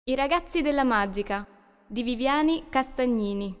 I ragazzi della Magica di Viviani Castagnini.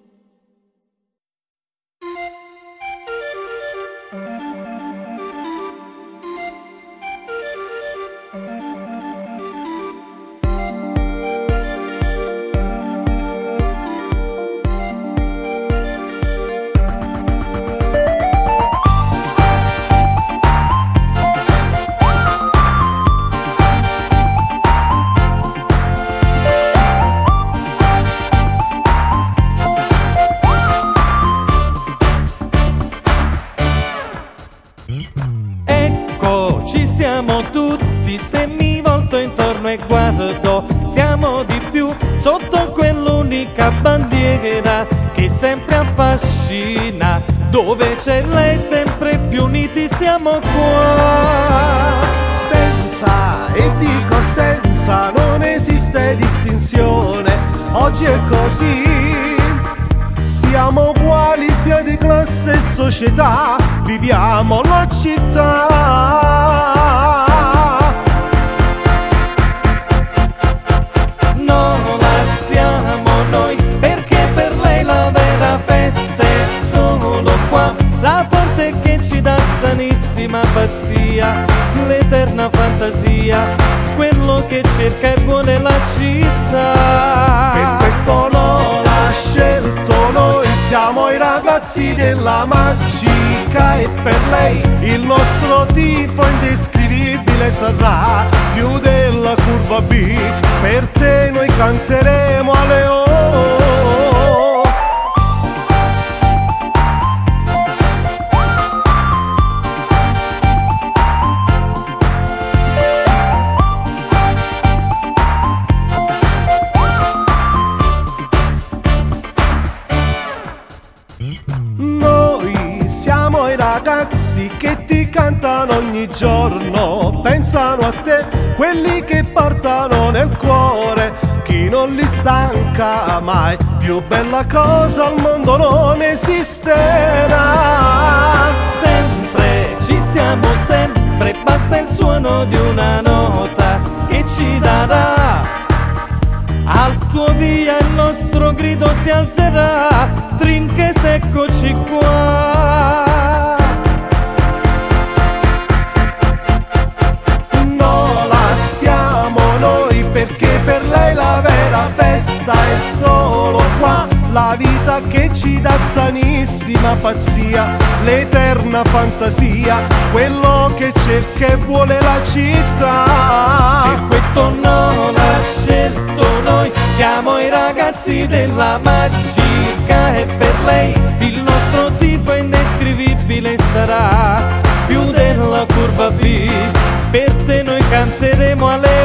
Ecco, ci siamo tutti, se mi volto intorno e guardo, siamo di più sotto quell'unica bandiera che sempre affascina, dove c'è lei sempre più uniti siamo qua. Senza, e dico senza, non esiste distinzione, oggi è così. Siamo uguali sia di classe e società, viviamo la città. Non la siamo noi, perché per lei la vera festa è solo qua. La fonte che ci dà sanissima pazzia, l'eterna fantasia, quello che cerca e vuole la città. Per questo non l'ha scelto noi, siamo i ragazzi della Magica e per lei il nostro tifo indescrivibile sarà più della curva B. Per te noi canteremo alle O. Noi siamo i ragazzi che ti cantano ogni giorno, pensano a te, quelli che portano nel cuore, chi non li stanca mai, più bella cosa al mondo non esisterà. Sempre, ci siamo sempre, basta il suono di una nota che ci darà. Al tuo via il nostro grido si alzerà, Trinches eccoci qua. Non la siamo noi, perché per lei la vera festa è solo qua. La vita che ci dà sanissima pazzia, l'eterna fantasia, quello che cerca e vuole la città. Per questo non l'ha scelto noi, siamo i ragazzi della Magica e per lei il nostro tifo indescrivibile sarà più della curva B. Per te noi canteremo alle